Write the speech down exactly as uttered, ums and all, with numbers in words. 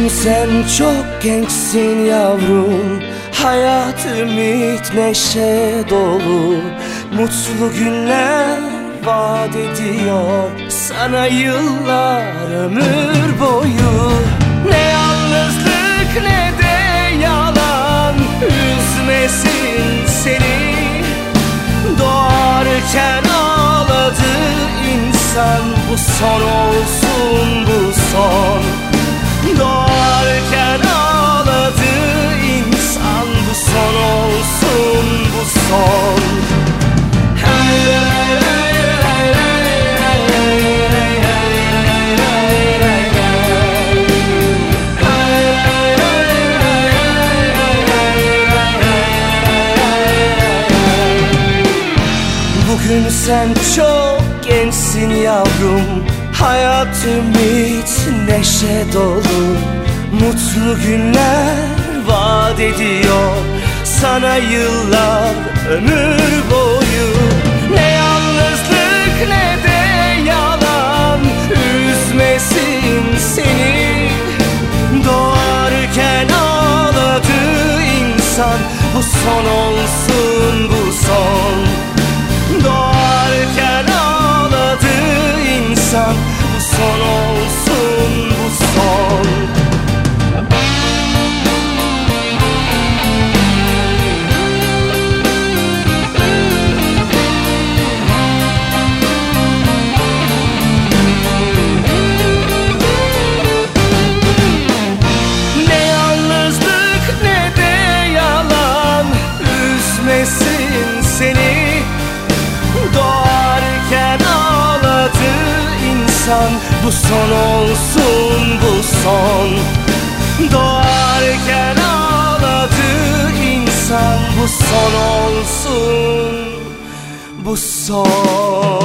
sen çok gençsin yavrum. Hayat, ümit, neşe dolu. Mutlu günler vaat ediyor sana yıllar, ömür boyu. Ne yalnızlık ne de yalan üzmesin seni. Doğarken ağladı insan, bu son olsun, bu son. Doğarken ağladı insan, bu son olsun, bu son. Bugün sen çok gençsin yavrum. Hayat, ümit, neşe dolu. Mutlu günler vaat ediyor sana yıllar, ömür boyu. Ne yalnızlık ne de yalan üzmesin seni. Doğarken ağladı insan, bu son olsun, bu son. Doğarken ağladı insan, bu son olsun, bu son. Ne yalnızlık ne de yalan üzmesin seni. Doğarken ağladı insan, bu son olsun, bu son. Doğarken ağladı insan, bu son olsun, bu son.